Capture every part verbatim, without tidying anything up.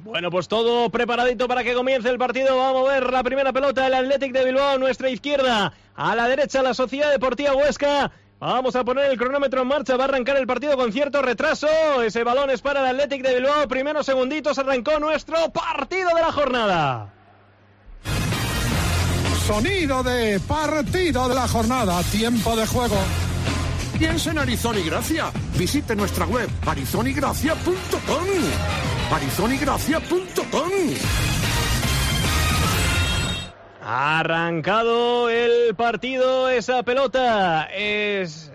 Bueno, pues todo preparadito para que comience el partido. Va a mover la primera pelota el Athletic de Bilbao, nuestra izquierda. A la derecha la Sociedad Deportiva Huesca. Vamos a poner el cronómetro en marcha. Va a arrancar el partido con cierto retraso. Ese balón es para el Athletic de Bilbao. Primeros segunditos arrancó nuestro partido de la jornada. Sonido de partido de la jornada. Tiempo de juego. Piensa en Arizón y Gracia. Visite nuestra web arizón y gracia punto com. arizón y gracia punto com. Ha arrancado el partido, esa pelota es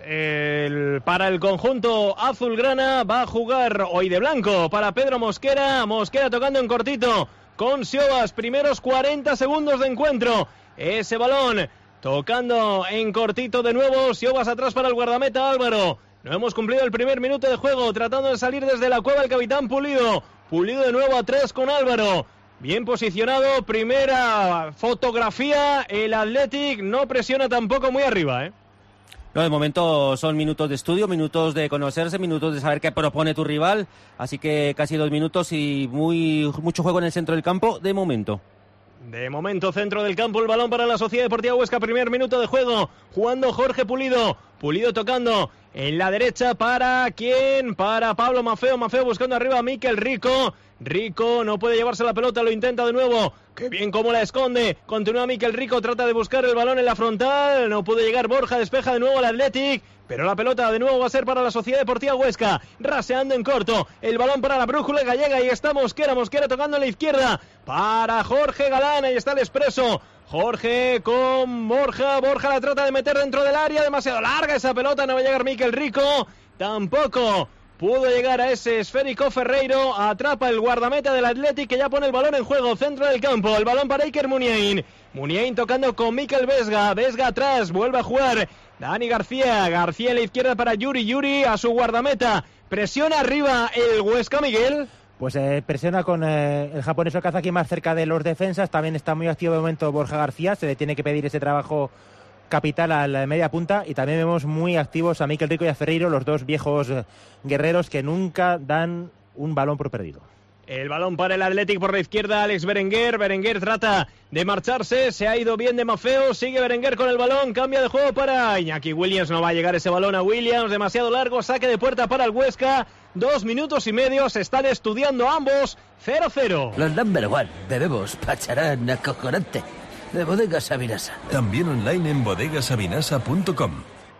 el, para el conjunto azulgrana, va a jugar hoy de blanco para Pedro Mosquera, Mosquera tocando en cortito con Siobas, primeros cuarenta segundos de encuentro, ese balón tocando en cortito de nuevo, Siobas atrás para el guardameta Álvaro, no hemos cumplido el primer minuto de juego, tratando de salir desde la cueva el capitán Pulido, Pulido de nuevo atrás con Álvaro. Bien posicionado, primera fotografía, el Athletic no presiona tampoco muy arriba, ¿eh? No, de momento son minutos de estudio, minutos de conocerse, minutos de saber qué propone tu rival, así que casi dos minutos y muy mucho juego en el centro del campo, de momento. De momento, centro del campo, el balón para la Sociedad Deportiva Huesca, primer minuto de juego, jugando Jorge Pulido, Pulido tocando en la derecha, ¿para quién? Para Pablo Maffeo, Maffeo buscando arriba a Mikel Rico, Rico no puede llevarse la pelota, lo intenta de nuevo, qué bien cómo la esconde, continúa Mikel Rico, trata de buscar el balón en la frontal, no puede llegar Borja, despeja de nuevo el Athletic, pero la pelota de nuevo va a ser para la Sociedad Deportiva Huesca, raseando en corto, el balón para la brújula gallega, y está Mosquera, Mosquera tocando en la izquierda, para Jorge Galán, ahí está el expreso, Jorge con Borja, Borja la trata de meter dentro del área, demasiado larga esa pelota, no va a llegar Mikel Rico, tampoco pudo llegar a ese esférico Ferreiro, atrapa el guardameta del Athletic que ya pone el balón en juego, centro del campo, el balón para Iker Muniain, Muniain tocando con Mikel Vesga, Vesga atrás, vuelve a jugar Dani García, García en la izquierda para Yuri, Yuri a su guardameta, presiona arriba el Huesca, Miguel. Pues eh, presiona con eh, el japonés Okazaki más cerca de los defensas, también está muy activo de momento Borja García, se le tiene que pedir ese trabajo capital a la media punta, y también vemos muy activos a Mikel Rico y a Ferreiro, los dos viejos guerreros que nunca dan un balón por perdido. El balón para el Athletic por la izquierda, Alex Berenguer, Berenguer trata de marcharse, se ha ido bien de Maffeo, sigue Berenguer con el balón, cambia de juego para Iñaki Williams, no va a llegar ese balón a Williams, demasiado largo, saque de puerta para el Huesca, dos minutos y medio, se están estudiando ambos, cero cero. Los number one, bebemos pacharán acojonante, de Bodegas Sabinasa. También online en bodegas sabinasa punto com.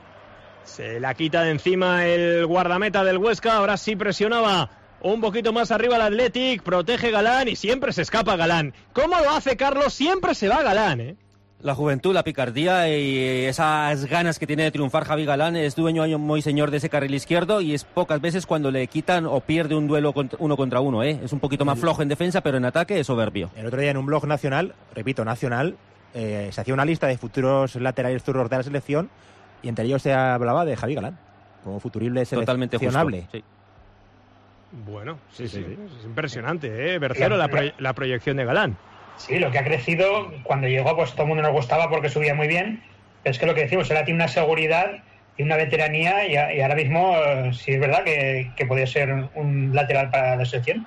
Se la quita de encima el guardameta del Huesca, ahora sí presionaba un poquito más arriba el Athletic, protege Galán y siempre se escapa Galán. ¿Cómo lo hace Carlos? Siempre se va Galán, ¿eh? La juventud, la picardía y esas ganas que tiene de triunfar Javi Galán, es dueño muy señor de ese carril izquierdo y es pocas veces cuando le quitan o pierde un duelo uno contra uno, ¿eh? Es un poquito más flojo en defensa, pero en ataque es soberbio. El otro día en un blog nacional, repito, nacional, eh, se hacía una lista de futuros laterales zurdos de la selección y entre ellos se hablaba de Javi Galán como futurible seleccionable. Totalmente justo, sí. Bueno, sí, sí, sí, es impresionante, ¿eh? Bercero, la, pro- la proyección de Galán. Sí, lo que ha crecido, cuando llegó, pues todo el mundo nos gustaba porque subía muy bien, pero es que lo que decimos, ahora tiene una seguridad y una veteranía y, a, y ahora mismo eh, sí es verdad que, que podría ser un lateral para la selección.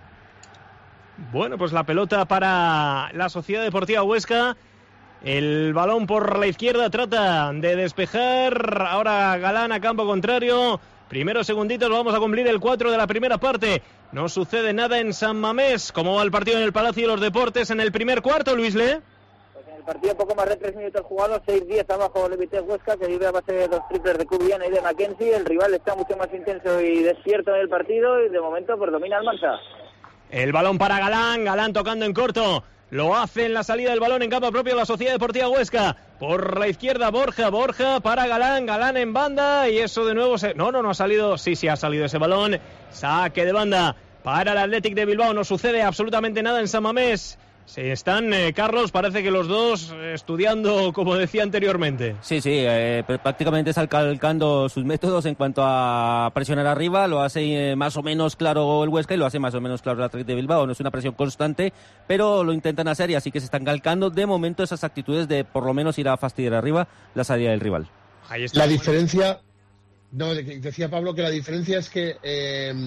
Bueno, pues la pelota para la Sociedad Deportiva Huesca, el balón por la izquierda, trata de despejar, ahora Galán a campo contrario. Primeros segunditos, vamos a cumplir el cuatro de la primera parte. No sucede nada en San Mamés. ¿Cómo va el partido en el Palacio de los Deportes en el primer cuarto, Luis Le? Pues en el partido poco más de tres minutos jugados, seis diez abajo el Vitesse Huesca, que vive a base de dos triples de Cubiana y de Mackenzie. El rival está mucho más intenso y despierto en el partido y de momento pues domina el Mansa. El balón para Galán, Galán tocando en corto. Lo hace en la salida del balón en campo propio la Sociedad Deportiva Huesca. Por la izquierda Borja, Borja para Galán, Galán en banda y eso de nuevo se... No, no, no ha salido, sí, sí ha salido ese balón. Saque de banda para el Athletic de Bilbao, no sucede absolutamente nada en San Mamés. Se están, eh, Carlos, parece que los dos eh, estudiando, como decía anteriormente. Sí, sí, eh, prácticamente están calcando sus métodos en cuanto a presionar arriba. Lo hace eh, más o menos claro el Huesca y lo hace más o menos claro el Athletic de Bilbao. No es una presión constante, pero lo intentan hacer y así que se están calcando de momento esas actitudes de por lo menos ir a fastidiar arriba la salida del rival. Ahí está. La diferencia, no, decía Pablo que la diferencia es que... Eh,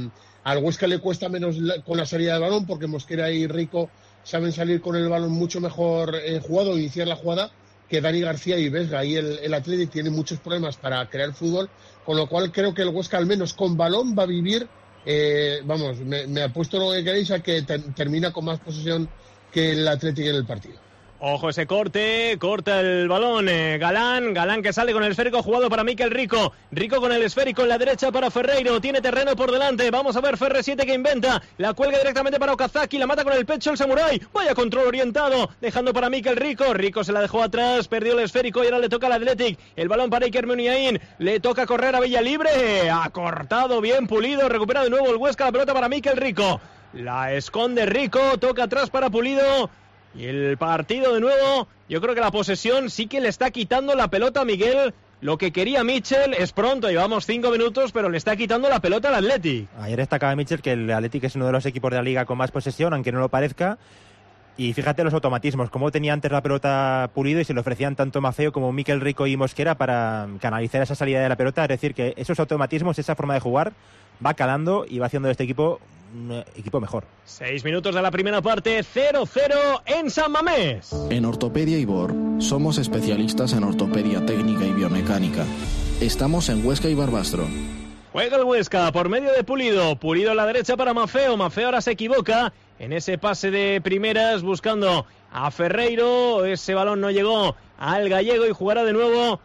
Al Huesca le cuesta menos la, con la salida del balón, porque Mosquera y Rico saben salir con el balón mucho mejor eh, jugado, iniciar la jugada, que Dani García y Vesga. Ahí el, el Athletic tiene muchos problemas para crear fútbol, con lo cual creo que el Huesca, al menos con balón, va a vivir, eh, vamos, me, me apuesto lo que queréis a que ter, termina con más posesión que el Athletic en el partido. Ojo ese corte, corta el balón, eh, Galán, Galán que sale con el esférico, jugado para Mikel Rico, Rico con el esférico en la derecha para Ferreiro, tiene terreno por delante, vamos a ver Ferre siete que inventa, la cuelga directamente para Okazaki, la mata con el pecho el samurái, vaya control orientado, dejando para Mikel Rico, Rico se la dejó atrás, perdió el esférico y ahora le toca al Athletic, el balón para Iker Muniain, le toca correr a Villalibre, ha cortado bien Pulido, recupera de nuevo el Huesca, la pelota para Mikel Rico, la esconde Rico, toca atrás para Pulido. Y el partido de nuevo, yo creo que la posesión sí que le está quitando la pelota a Miguel. Lo que quería Mitchell es pronto, llevamos cinco minutos, pero le está quitando la pelota al Athletic. Ayer destacaba Mitchell que el Athletic es uno de los equipos de la liga con más posesión, aunque no lo parezca. Y fíjate los automatismos, cómo tenía antes la pelota Pulido y se le ofrecían tanto Mafeo como Mikel Rico y Mosquera para canalizar esa salida de la pelota. Es decir, que esos automatismos, esa forma de jugar, va calando y va haciendo de este equipo un equipo mejor. Seis minutos de la primera parte, cero cero en San Mamés. En Ortopedia Ibor somos especialistas en ortopedia técnica y biomecánica. Estamos en Huesca y Barbastro. Juega el Huesca por medio de Pulido. Pulido a la derecha para Mafeo. Mafeo ahora se equivoca en ese pase de primeras buscando a Ferreiro. Ese balón no llegó al gallego y jugará de nuevo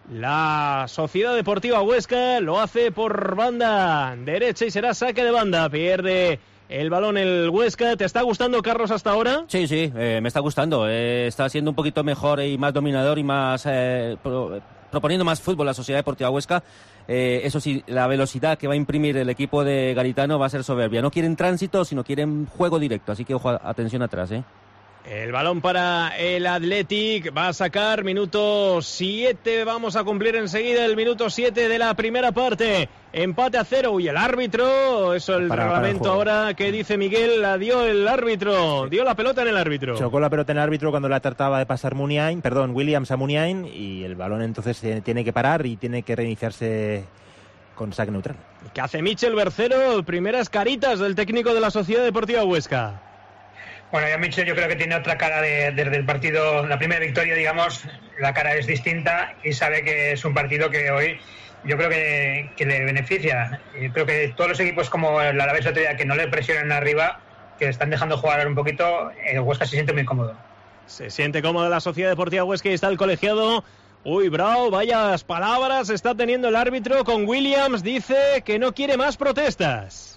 la Sociedad Deportiva Huesca. Lo hace por banda derecha y será saque de banda. Pierde el balón el Huesca. ¿Te está gustando, Carlos, hasta ahora? Sí, sí, eh, me está gustando. Eh, está siendo un poquito mejor y más dominador y más eh, pro, proponiendo más fútbol la Sociedad Deportiva Huesca. Eh, eso sí, la velocidad que va a imprimir el equipo de Garitano va a ser soberbia. No quieren tránsito, sino quieren juego directo. Así que ojo, atención atrás, ¿eh? El balón para el Athletic, va a sacar minuto siete, vamos a cumplir enseguida el minuto siete de la primera parte, empate a cero, y el árbitro, eso el para, reglamento para el ahora que dice Miguel, la dio el árbitro, sí. Dio la pelota en el árbitro. Chocó la pelota en el árbitro cuando la trataba de pasar Muniain, perdón, Williams a Muniain, y el balón entonces tiene que parar y tiene que reiniciarse con saque neutral. ¿Qué hace Michel Bercero? Primeras caritas del técnico de la Sociedad Deportiva Huesca. Bueno, ya Mitchell yo creo que tiene otra cara de, desde el partido, la primera victoria, digamos, la cara es distinta y sabe que es un partido que hoy yo creo que, que le beneficia. Y creo que todos los equipos como el Alavés otro día que no le presionan arriba, que están dejando jugar un poquito, el Huesca se siente muy cómodo. Se siente cómodo la Sociedad Deportiva Huesca y está el colegiado. Uy, bravo, vayas palabras está teniendo el árbitro con Williams, dice que no quiere más protestas.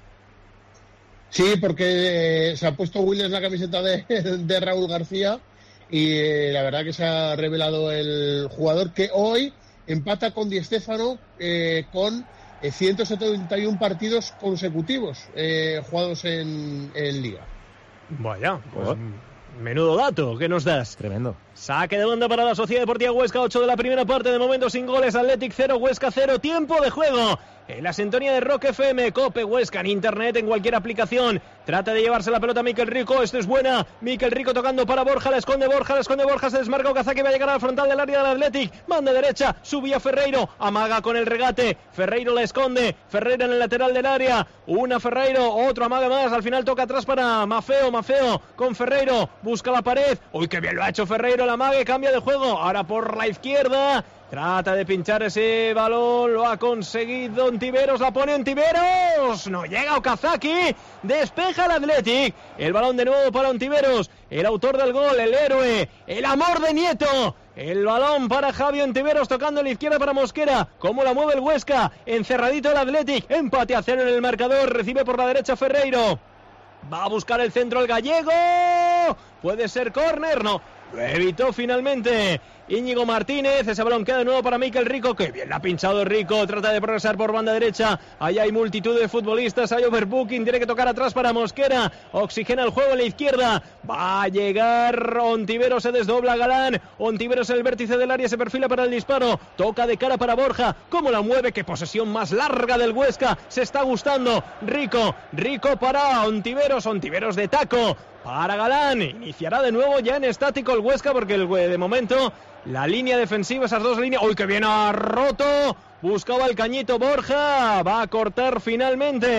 Sí, porque eh, se ha puesto Williams la camiseta de, de Raúl García y eh, la verdad que se ha revelado el jugador que hoy empata con Di Stéfano eh, con eh, ciento setenta y uno partidos consecutivos eh, jugados en, en Liga. Vaya, pues menudo dato que nos das. Tremendo. Saque de banda para la Sociedad Deportiva Huesca, ocho de la primera parte, de momento sin goles, Athletic cero, Huesca cero, tiempo de juego. En la sintonía de Rock F M, Cope Huesca, en internet, en cualquier aplicación. Trata de llevarse la pelota a Mikel Rico, esto es buena. Mikel Rico tocando para Borja, la esconde Borja, la esconde Borja, se desmarca Okazaki, va a llegar al frontal del área del Athletic. Banda derecha, subía Ferreiro, amaga con el regate. Ferreiro la esconde, Ferreiro en el lateral del área. Una Ferreiro, otro amaga más, al final toca atrás para Mafeo, Mafeo con Ferreiro, busca la pared. Uy, qué bien lo ha hecho Ferreiro, la amague, cambia de juego, ahora por la izquierda. Trata de pinchar ese balón, lo ha conseguido Ontiveros, la pone Ontiveros, no llega Okazaki, despeja el Athletic, el balón de nuevo para Ontiveros, el autor del gol, el héroe, el amor de Nieto, el balón para Javi Ontiveros tocando en la izquierda para Mosquera, cómo la mueve el Huesca, encerradito el Athletic, empate a cero en el marcador, recibe por la derecha Ferreiro, va a buscar el centro el gallego, puede ser córner, no, lo evitó finalmente Íñigo Martínez, ese balón queda de nuevo para Mikel Rico, que bien la ha pinchado Rico, trata de progresar por banda derecha, ahí hay multitud de futbolistas, hay overbooking, tiene que tocar atrás para Mosquera, oxigena el juego en la izquierda, va a llegar Ontiveros, se desdobla Galán, Ontiveros en el vértice del área, se perfila para el disparo, toca de cara para Borja, cómo la mueve, qué posesión más larga del Huesca, se está gustando, Rico, Rico para Ontiveros, Ontiveros de taco, para Galán, iniciará de nuevo ya en estático el Huesca porque el, de momento la línea defensiva, esas dos líneas, uy que bien ha roto, buscaba el cañito Borja, va a cortar finalmente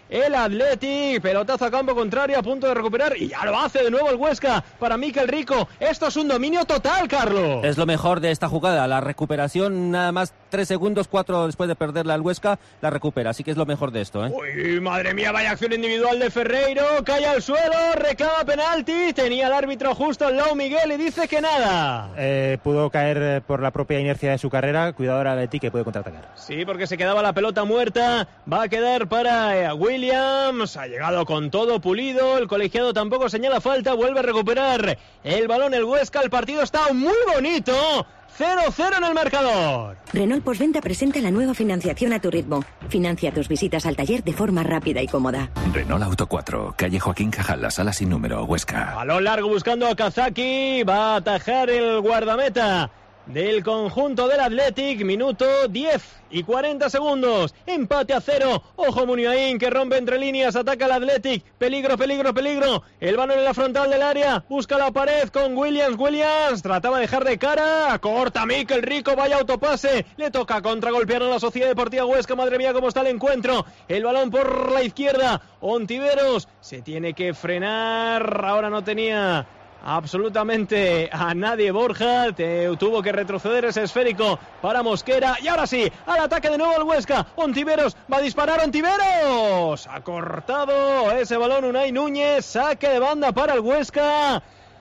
el Athletic. Pelotazo a campo contrario, a punto de recuperar, y ya lo hace de nuevo el Huesca para Mikel Rico. Esto es un dominio total, Carlos. Es lo mejor de esta jugada, la recuperación, nada más tres segundos, cuatro después de perderla el Huesca, la recupera, así que es lo mejor de esto, ¿eh? Uy, madre mía, vaya acción individual de Ferreiro, cae al suelo, reclama penalti, tenía el árbitro justo al lado Miguel y dice que nada. Eh, pudo caer por la propia inercia de su carrera, cuidado ahora de ti que puede contraatacar. Sí, porque se quedaba la pelota muerta, va a quedar para eh, Williams, ha llegado con todo Pulido, el colegiado tampoco señala falta, vuelve a recuperar el balón el Huesca, el partido está muy bonito. cero cero en el marcador. Renault Postventa presenta la nueva financiación a tu ritmo. Financia tus visitas al taller de forma rápida y cómoda. Renault Auto cuatro, calle Joaquín Cajal, la sala sin número, Huesca. Balón largo buscando a Kazaki, va a atajar el guardameta del conjunto del Athletic, minuto diez y cuarenta segundos, empate a cero, ojo Muniain que rompe entre líneas, ataca el Athletic, peligro, peligro, peligro, el balón en la frontal del área, busca la pared con Williams, Williams, trataba de dejar de cara, corta Mikel Rico, vaya autopase, le toca contragolpear a la Sociedad Deportiva Huesca, madre mía cómo está el encuentro, el balón por la izquierda, Ontiveros, se tiene que frenar, ahora no tenía absolutamente a nadie Borja, te, tuvo que retroceder ese esférico para Mosquera, y ahora sí, al ataque de nuevo el Huesca, Ontiveros, va a disparar Ontiveros, ha cortado ese balón Unai Núñez, saque de banda para el Huesca.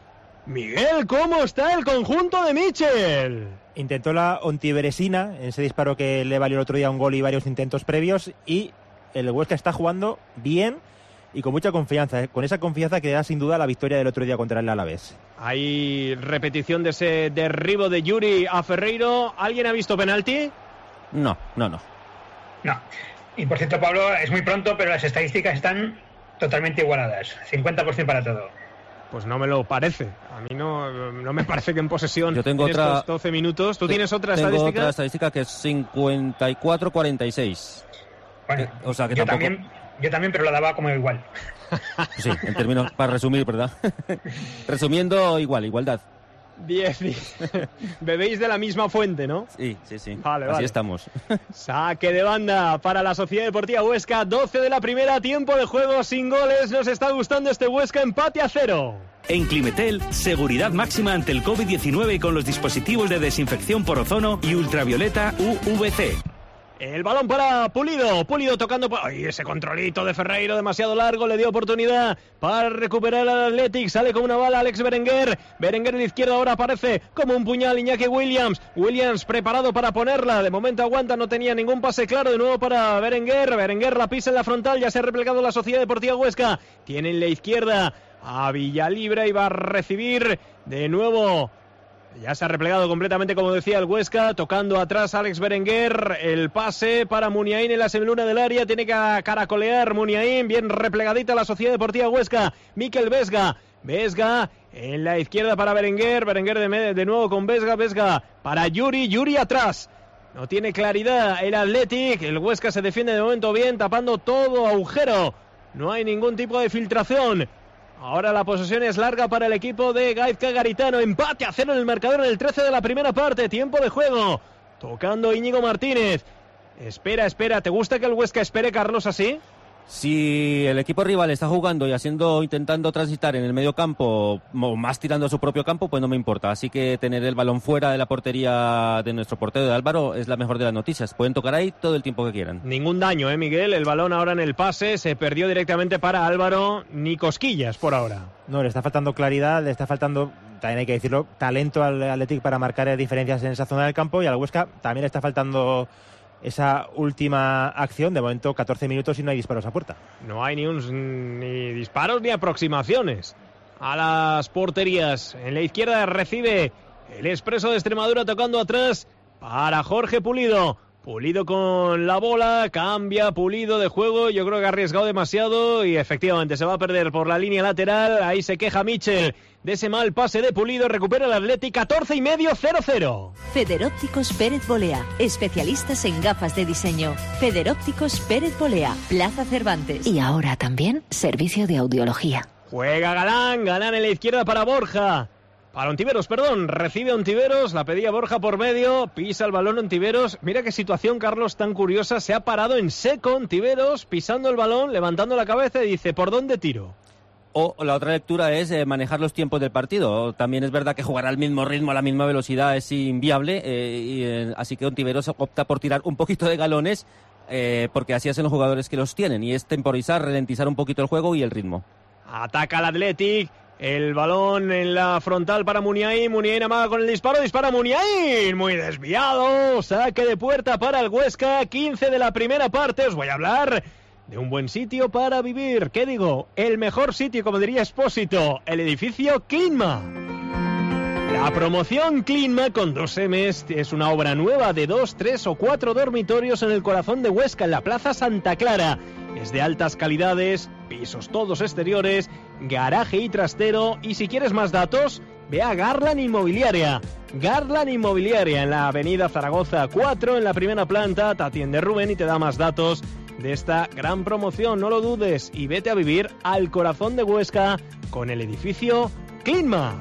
Miguel, ¿cómo está el conjunto de Michel? Intentó la Ontiveresina, en ese disparo que le valió el otro día un gol y varios intentos previos, y el Huesca está jugando bien y con mucha confianza, ¿eh? Con esa confianza que da sin duda la victoria del otro día contra el Alavés. Hay repetición de ese derribo de Yuri a Ferreiro. ¿Alguien ha visto penalti? No, no, no. No. Y por cierto, Pablo, es muy pronto, pero las estadísticas están totalmente igualadas. cincuenta por ciento para todo. Pues no me lo parece. A mí no, no me parece que en posesión Yo tengo en otra, estos doce minutos. ¿Tú tienes otra tengo estadística? Tengo otra estadística que es cincuenta y cuatro cuarenta y seis. Bueno, eh, o sea que yo tampoco... también... Yo también, pero la daba como igual. Sí, en términos, para resumir, ¿verdad? Resumiendo, igual, igualdad. Diez. Bebéis de la misma fuente, ¿no? Sí, sí, sí. Vale, Así vale. estamos. Saque de banda para la Sociedad Deportiva Huesca. doce de la primera, tiempo de juego sin goles. Nos está gustando este Huesca, empate a cero. En Climetel, seguridad máxima ante el covid diecinueve con los dispositivos de desinfección por ozono y ultravioleta U V C. El balón para Pulido, Pulido tocando por... ¡Ay, ese controlito de Ferreiro demasiado largo! Le dio oportunidad para recuperar al Athletic, sale con una bala Alex Berenguer, Berenguer en la izquierda ahora aparece como un puñal Iñaki Williams, Williams preparado para ponerla, de momento aguanta, no tenía ningún pase claro, de nuevo para Berenguer, Berenguer la pisa en la frontal, ya se ha replegado la Sociedad Deportiva Huesca, tiene en la izquierda a Villalibre y va a recibir de nuevo... Ya se ha replegado completamente, como decía el Huesca, tocando atrás Alex Berenguer, el pase para Muniain en la semiluna del área, tiene que caracolear Muniain, bien replegadita la Sociedad Deportiva Huesca, Mikel Vesga, Vesga en la izquierda para Berenguer, Berenguer de, de nuevo con Vesga, Vesga para Yuri, Yuri atrás. No tiene claridad el Athletic, el Huesca se defiende de momento bien, tapando todo agujero, no hay ningún tipo de filtración. Ahora la posesión es larga para el equipo de Gaizka Garitano. Empate a cero en el marcador en el trece de la primera parte. Tiempo de juego. Tocando Íñigo Martínez. Espera, espera. ¿Te gusta que el Huesca espere, Carlos, así? Si el equipo rival está jugando y haciendo, intentando transitar en el medio campo, o más tirando a su propio campo, pues no me importa. Así que tener el balón fuera de la portería de nuestro portero de Álvaro es la mejor de las noticias. Pueden tocar ahí todo el tiempo que quieran. Ningún daño, ¿eh, Miguel? El balón ahora en el pase se perdió directamente para Álvaro. Ni cosquillas por ahora. No, le está faltando claridad, le está faltando, también hay que decirlo, talento al Athletic para marcar diferencias en esa zona del campo, y al Huesca también le está faltando esa última acción. De momento catorce minutos y no hay disparos a puerta. No hay ni, un, ni disparos ni aproximaciones a las porterías. En la izquierda recibe el Expreso de Extremadura tocando atrás para Jorge Pulido. Pulido con la bola, cambia Pulido de juego, yo creo que ha arriesgado demasiado y efectivamente se va a perder por la línea lateral. Ahí se queja Michel de ese mal pase de Pulido, recupera el Athletic, catorce y medio, cero cero. Federópticos Pérez Bolea, especialistas en gafas de diseño. Federópticos Pérez Bolea, Plaza Cervantes. Y ahora también servicio de audiología. Juega Galán, Galán en la izquierda para Borja. Para Ontiveros, perdón, recibe Ontiveros, la pedía Borja por medio, pisa el balón Ontiveros. Mira qué situación, Carlos, tan curiosa. Se ha parado en seco Ontiveros, pisando el balón, levantando la cabeza y dice, ¿por dónde tiro? O la otra lectura es eh, manejar los tiempos del partido. También es verdad que jugar al mismo ritmo, a la misma velocidad es inviable, eh, y, eh, así que Ontiveros opta por tirar un poquito de galones, eh, porque así hacen los jugadores que los tienen, y es temporizar, ralentizar un poquito el juego y el ritmo. Ataca el Athletic. El balón en la frontal para Muniain. Muniain amaga con el disparo. Dispara Muniain. Muy desviado. Saque de puerta para el Huesca. quince de la primera parte. Os voy a hablar de un buen sitio para vivir. ¿Qué digo? El mejor sitio, como diría Expósito. El edificio Clinma. La promoción Clinma con dos M's es una obra nueva de dos, tres o cuatro dormitorios en el corazón de Huesca, en la Plaza Santa Clara. Es de altas calidades, pisos todos exteriores, garaje y trastero. Y si quieres más datos, ve a Garland Inmobiliaria. Garland Inmobiliaria en la avenida Zaragoza cuatro, en la primera planta. Te atiende Rubén y te da más datos de esta gran promoción. No lo dudes y vete a vivir al corazón de Huesca con el edificio Clinma.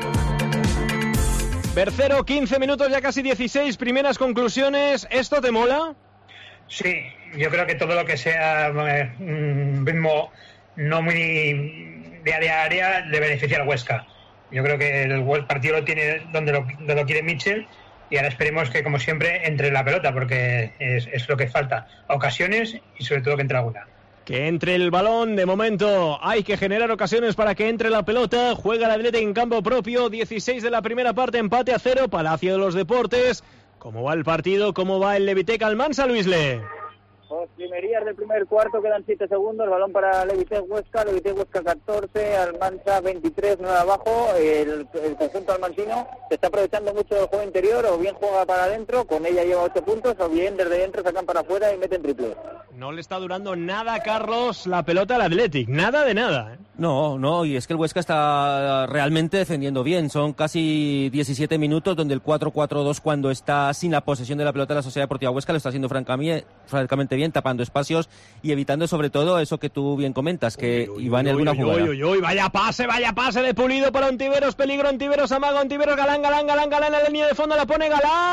Bercero, quince minutos, ya casi dieciséis, primeras conclusiones. ¿Esto te mola? Sí, yo creo que todo lo que sea un mm, ritmo no muy de área a área le beneficia al Huesca. Yo creo que el partido lo tiene donde lo, donde lo quiere Mitchell, y ahora esperemos que, como siempre, entre la pelota, porque es, es lo que falta. Ocasiones y sobre todo que entre alguna. Que entre el balón, de momento hay que generar ocasiones para que entre la pelota. Juega el Athletic en campo propio, dieciséis de la primera parte, empate a cero, Palacio de los Deportes. ¿Cómo va el partido? ¿Cómo va el Levitec Almansa, Luisle? Pues primerías del primer cuarto, quedan siete segundos, balón para Levitec Huesca, Levitec Huesca catorce, Almansa veintitrés, nueve abajo. El, el conjunto almancino se está aprovechando mucho del juego interior, o bien juega para adentro, con ella lleva ocho puntos, o bien desde dentro sacan para afuera y meten triple. No le está durando nada, Carlos, la pelota al Athletic, nada de nada, ¿eh? No, no, y es que el Huesca está realmente defendiendo bien. Son casi diecisiete minutos donde el cuatro cuatro dos, cuando está sin la posesión de la pelota de la Sociedad Deportiva Huesca, lo está haciendo francamente bien, tapando espacios y evitando sobre todo eso que tú bien comentas, que uy, uy, iba en alguna uy, jugada. Uy, uy, uy, vaya pase, vaya pase de Pulido para Ontiveros, peligro, Ontiveros amaga, Ontiveros, Galán, Galán, Galán, Galán, en la línea de fondo la pone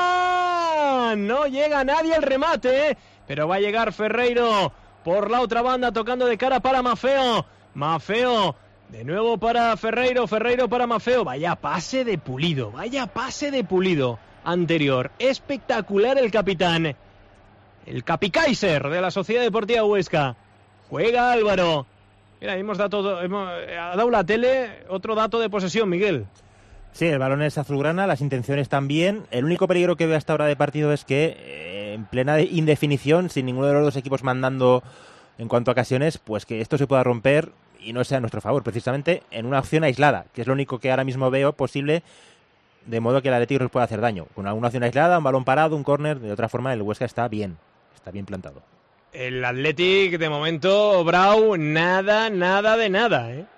Galán. No llega nadie el remate, pero va a llegar Ferreiro por la otra banda, tocando de cara para Mafeo. Mafeo, de nuevo para Ferreiro, Ferreiro para Mafeo. Vaya pase de Pulido, vaya pase de Pulido anterior. Espectacular el capitán, el Capicaiser de la Sociedad Deportiva Huesca. Juega Álvaro. Mira, hemos dado, hemos, ha dado la tele otro dato de posesión, Miguel. Sí, el balón es azulgrana, las intenciones también. El único peligro que veo hasta ahora de partido es que eh, en plena indefinición, sin ninguno de los dos equipos mandando en cuanto a ocasiones, pues que esto se pueda romper y no sea a nuestro favor, precisamente en una acción aislada, que es lo único que ahora mismo veo posible, de modo que el Atlético nos pueda hacer daño. Con alguna acción aislada, un balón parado, un córner, de otra forma el Huesca está bien, está bien plantado. El Athletic, de momento, Brau, nada, nada de nada, ¿eh?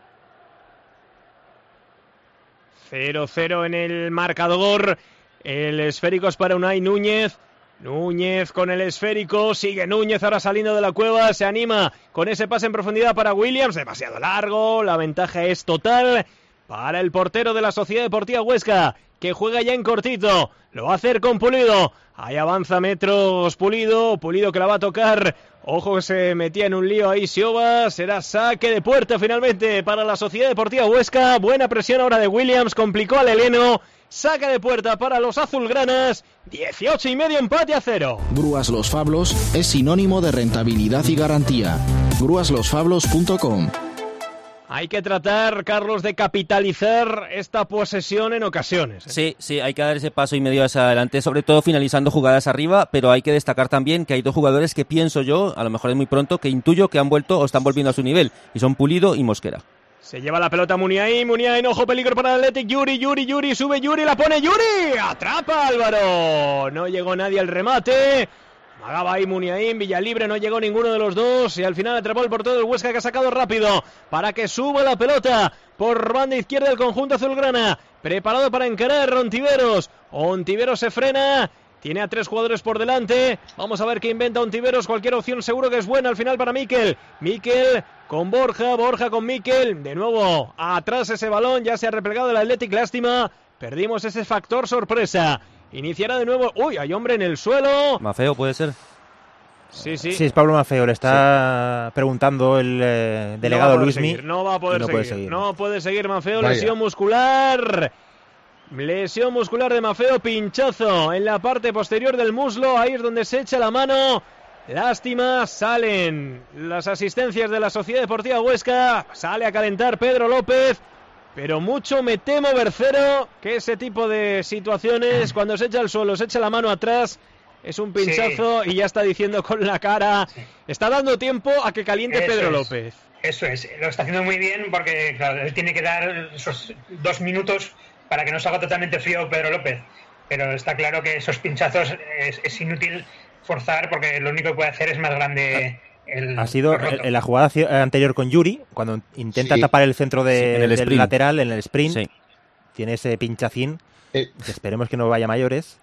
cero cero en el marcador. El esférico es para Unai Núñez. Núñez con el esférico, sigue Núñez ahora saliendo de la cueva, se anima con ese pase en profundidad para Williams, demasiado largo, la ventaja es total para el portero de la Sociedad Deportiva Huesca, que juega ya en cortito, lo va a hacer con Pulido, ahí avanza metros Pulido, Pulido que la va a tocar, ojo que se metía en un lío ahí Sioba, será saque de puerta finalmente para la Sociedad Deportiva Huesca, buena presión ahora de Williams, complicó al heleno. Saca de puerta para los azulgranas, dieciocho y medio, empate a cero. Grúas Los Fablos es sinónimo de rentabilidad y garantía. grúas los fablos punto com. Hay que tratar, Carlos, de capitalizar esta posesión en ocasiones, ¿eh? Sí, sí, hay que dar ese paso y medio hacia adelante, sobre todo finalizando jugadas arriba, pero hay que destacar también que hay dos jugadores que pienso yo, a lo mejor es muy pronto, que intuyo que han vuelto o están volviendo a su nivel, y son Pulido y Mosquera. Se lleva la pelota Muniain, Muniain, ojo, peligro para el Athletic, Yuri, Yuri, Yuri, sube Yuri, la pone Yuri, atrapa Álvaro, no llegó nadie al remate, amagaba ahí Muniain, Villalibre, no llegó ninguno de los dos, y al final atrapó el portero del Huesca, que ha sacado rápido, para que suba la pelota, por banda izquierda del conjunto azulgrana, preparado para encarar Ontiveros, Ontiveros se frena, tiene a tres jugadores por delante, vamos a ver qué inventa Ontiveros, cualquier opción seguro que es buena al final para Mikel, Mikel con Borja, Borja con Mikel, de nuevo atrás ese balón, ya se ha replegado el Athletic, lástima, perdimos ese factor sorpresa. Iniciará de nuevo, uy, hay hombre en el suelo. Mafeo puede ser. Sí, sí. Sí, es Pablo Mafeo, le está sí. preguntando el eh, delegado no Luismi. No va a poder no seguir, puede seguir. No puede seguir Mafeo, Vaya. lesión muscular. Lesión muscular de Mafeo, pinchazo en la parte posterior del muslo, ahí es donde se echa la mano. Lástima, salen las asistencias de la Sociedad Deportiva Huesca, sale a calentar Pedro López, pero mucho me temo, Bercero, que ese tipo de situaciones, cuando se echa al suelo, se echa la mano atrás, es un pinchazo sí. y ya está diciendo con la cara, sí. está dando tiempo a que caliente Eso Pedro es. López. Eso es, lo está haciendo muy bien porque claro, él tiene que dar esos dos minutos para que no salga totalmente frío Pedro López, pero está claro que esos pinchazos es, es inútil forzar porque lo único que puede hacer es más grande el ha sido en la jugada anterior con Yuri, cuando intenta sí. tapar el centro de, sí, el del sprint. lateral en el sprint, sí. tiene ese pinchacín, eh. que esperemos que no vaya a mayores.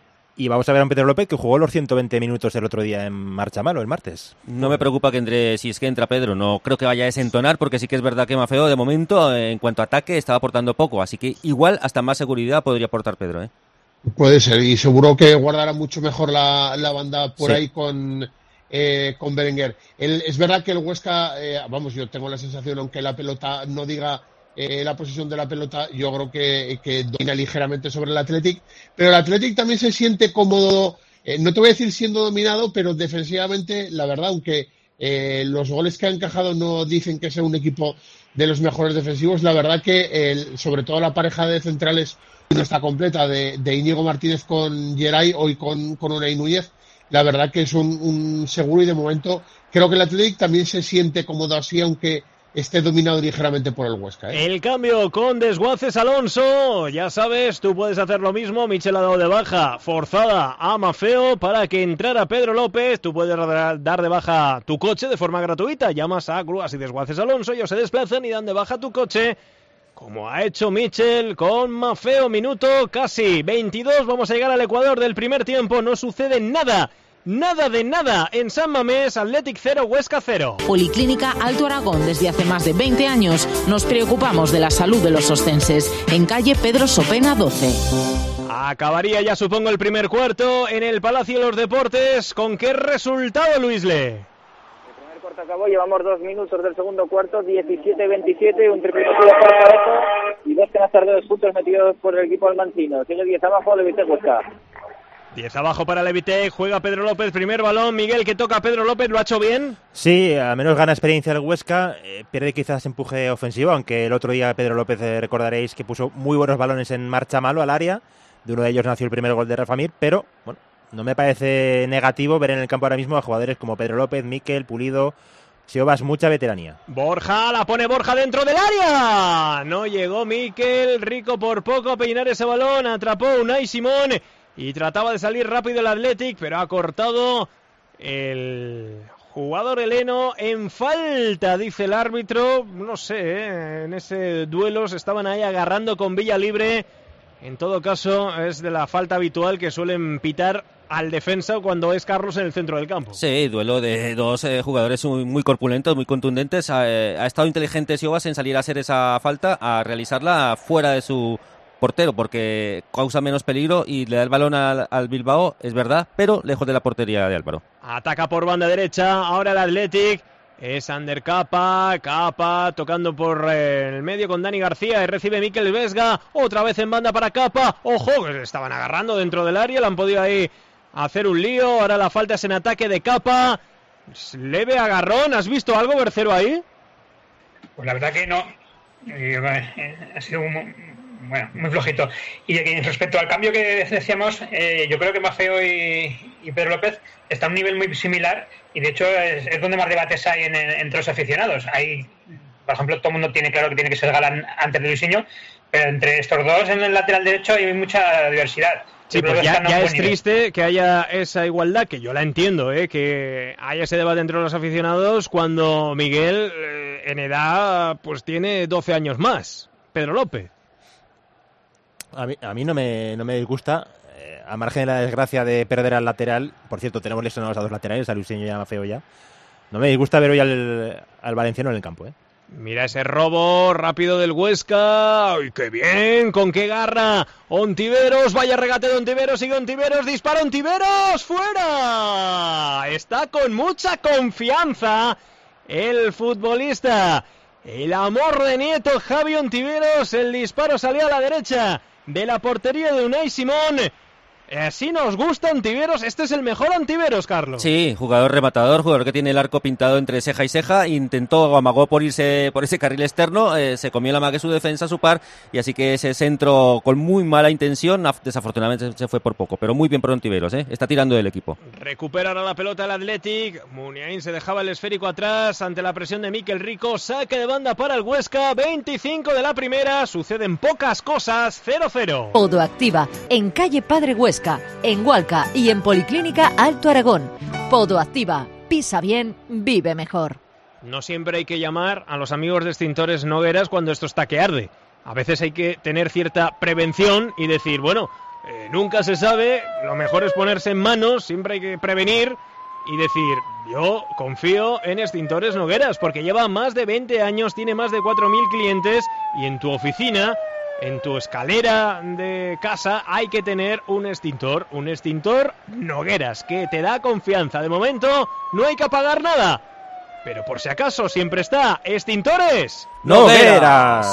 Y vamos a ver a un Pedro López que jugó los ciento veinte minutos el otro día en Marchamalo, el martes. No me preocupa que entre, si es que entra Pedro, no creo que vaya a desentonar, porque sí que es verdad que Mafeo, de momento, en cuanto a ataque, estaba aportando poco. Así que igual hasta más seguridad podría aportar Pedro, ¿eh? Puede ser, y seguro que guardará mucho mejor la, la banda por sí. ahí con, eh, con Berenguer. El, es verdad que el Huesca, eh, vamos, yo tengo la sensación, aunque la pelota no diga Eh, la posición de la pelota, yo creo que, que domina ligeramente sobre el Athletic, pero el Athletic también se siente cómodo, eh, no te voy a decir siendo dominado, pero defensivamente, la verdad, aunque eh, los goles que ha encajado no dicen que sea un equipo de los mejores defensivos, la verdad que el, sobre todo la pareja de centrales no está completa, de, de Íñigo Martínez con Geray, hoy con, con Unai Núñez, la verdad que es un, un seguro, y de momento creo que el Athletic también se siente cómodo así, aunque esté dominado ligeramente por el Huesca, ¿eh? El cambio con Desguaces Alonso, ya sabes, tú puedes hacer lo mismo. Michel ha dado de baja forzada a Mafeo para que entrara Pedro López. Tú puedes dar de baja tu coche de forma gratuita, llamas a Grúas y Desguaces Alonso, ellos se desplazan y dan de baja tu coche, como ha hecho Michel con Mafeo. Minuto casi veintidós, vamos a llegar al Ecuador del primer tiempo, no sucede nada. Nada de nada en San Mamés, Athletic cero, Huesca cero. Policlínica Alto Aragón, desde hace más de veinte años nos preocupamos de la salud de los ostenses. En calle Pedro Sopena doce. Acabaría ya, supongo, el primer cuarto en el Palacio de los Deportes. ¿Con qué resultado, Luisle? El primer cuarto acabó, llevamos dos minutos del segundo cuarto, diecisiete veintisiete, un triple partido para Parejo y dos canastas de dos puntos metidos por el equipo almancino. Sigue diez abajo, Levite Huesca. diez abajo para Levitec, juega Pedro López, primer balón. Miguel, que toca a Pedro López, ¿lo ha hecho bien? Sí, al menos gana experiencia el Huesca, eh, pierde quizás empuje ofensivo, aunque el otro día Pedro López, eh, recordaréis que puso muy buenos balones en Marchamalo al área, de uno de ellos nació el primer gol de Rafa Mir, pero bueno, no me parece negativo ver en el campo ahora mismo a jugadores como Pedro López, Mikel, Pulido, Siobas, mucha veteranía. Borja, la pone Borja dentro del área, no llegó Mikel, Rico por poco a peinar ese balón, atrapó Unai Simón y trataba de salir rápido el Athletic, pero ha cortado el jugador heleno en falta, dice el árbitro. No sé, ¿eh? En ese duelo se estaban ahí agarrando con Villa Libre. En todo caso, es de la falta habitual que suelen pitar al defensa cuando es Carlos en el centro del campo. Sí, duelo de dos eh, jugadores muy, muy corpulentos, muy contundentes. Ha, eh, ha estado inteligente Siobas en salir a hacer esa falta, a realizarla fuera de su portero, porque causa menos peligro y le da el balón al, al Bilbao, es verdad, pero lejos de la portería de Álvaro. Ataca por banda derecha, ahora el Athletic, es Ander Capa, Capa tocando por eh, el medio con Dani García, y recibe Mikel Vesga, otra vez en banda para Capa, ojo, que se estaban agarrando dentro del área, le han podido ahí hacer un lío, ahora la falta es en ataque de Capa, leve agarrón, ¿has visto algo, Bercero, ahí? Pues la verdad que no, ha sido un... Bueno, muy flojito. Y respecto al cambio que decíamos, eh, yo creo que Mafeo y, y Pedro López están a un nivel muy similar y de hecho es, es donde más debates hay en, en, entre los aficionados. Hay, por ejemplo, todo el mundo tiene claro que tiene que ser Galán antes de Luisinho, pero entre estos dos en el lateral derecho hay mucha diversidad. Sí, pues ya, ya es triste que haya esa igualdad, que yo la entiendo, ¿eh? Que haya ese debate entre los aficionados cuando Miguel eh, en edad pues tiene doce años más, Pedro López. A mí, a mí no me, no me disgusta, eh, a margen de la desgracia de perder al lateral. Por cierto, tenemos lesionados a dos laterales, a Luisinho y a Mafeo ya. No me disgusta ver hoy al, al valenciano en el campo, ¿eh? Mira ese robo rápido del Huesca. ¡Ay, qué bien! ¡Con qué garra! Ontiveros, vaya regate de Ontiveros, sigue Ontiveros, dispara Ontiveros, ¡fuera! Está con mucha confianza el futbolista. El amor de Nieto, Javi Ontiveros, el disparo salió a la derecha de la portería de Unai Simón. Así nos gusta Ontiveros, este es el mejor Ontiveros, Carlos. Sí, jugador rematador, jugador que tiene el arco pintado entre ceja y ceja, intentó, amagó por irse por ese carril externo, eh, se comió la mague su defensa, su par, y así que ese centro con muy mala intención, desafortunadamente se fue por poco, pero muy bien por Ontiveros, eh, está tirando del equipo. Recupera ahora la pelota el Athletic, Muniain se dejaba el esférico atrás ante la presión de Mikel Rico, saque de banda para el Huesca, veinticinco de la primera, suceden pocas cosas, cero cero. Podoactiva, en calle Padre Huesca, en Hualca y en Policlínica Alto Aragón. Podoactiva, pisa bien, vive mejor. No siempre hay que llamar a los amigos de extintores Nogueras cuando esto está que arde. A veces hay que tener cierta prevención y decir, bueno, eh, nunca se sabe, lo mejor es ponerse en manos, siempre hay que prevenir y decir, yo confío en Extintores Nogueras porque lleva más de veinte años, tiene más de cuatro mil clientes y en tu oficina, en tu escalera de casa hay que tener un extintor, un extintor Nogueras que te da confianza. De momento no hay que apagar nada, pero por si acaso siempre está Extintores Nogueras.